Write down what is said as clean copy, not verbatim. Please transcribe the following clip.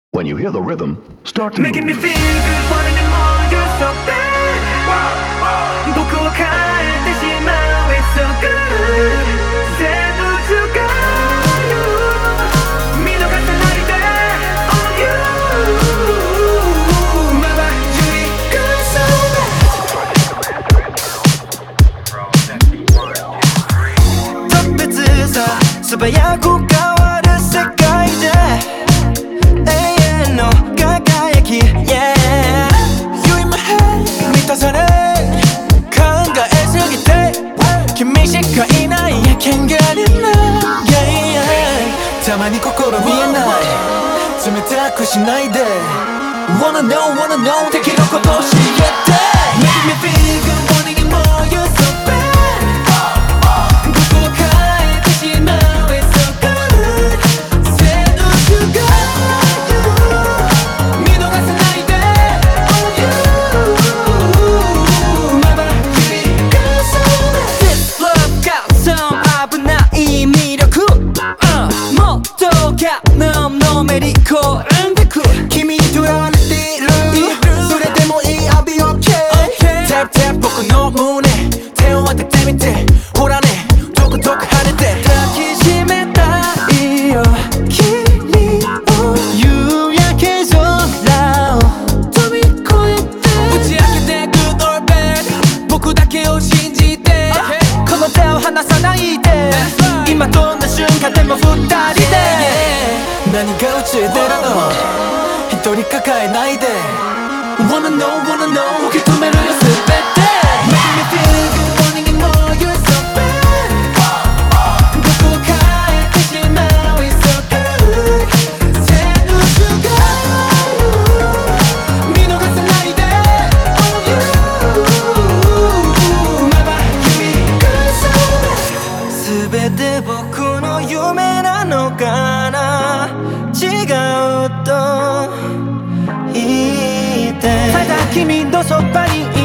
When you hear the rhythm, start to Making me move. feel good, wanting it more, you're so bad. 僕を変えてしまう It's so good 全部使う見逃さないで On you まばゆい特別さ素早く変わる世界で輝き Yeah You in my head 満たされ考えすぎて君しかいない I can't get enough Yeah yeah たまに心見えない冷たくしないで Wanna know 敵のこと教えて Make me feel good wanting it more You're so bad 僕を変えてしまう It's so good 全部違うのめり込んでく君にとらわれているそれでもいい I'll be okay Tap tap 僕の胸手を当ててみてほらねどこどこ跳ねて抱きしめたいよ君を夕焼け空を飛び越えて打ち明けて Good or bad 僕だけを信じてこの手を離さないで今どんな瞬間でも二人で何が宇宙でるの一人抱えないで Wanna know 受け止めるよ全て Make me feel good wanting it more You're so bad 僕を変えてしまう It's so good 全部違う見逃さないで On you まばゆい全て僕の夢なのかな違うと言ってただ君のそばに